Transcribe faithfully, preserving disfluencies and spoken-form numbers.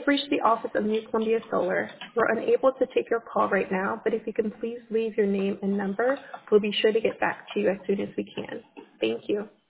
have reached the office of New Columbia Solar. We're unable to take your call right now, but if you can please leave your name and number, we'll be sure to get back to you as soon as we can. Thank you.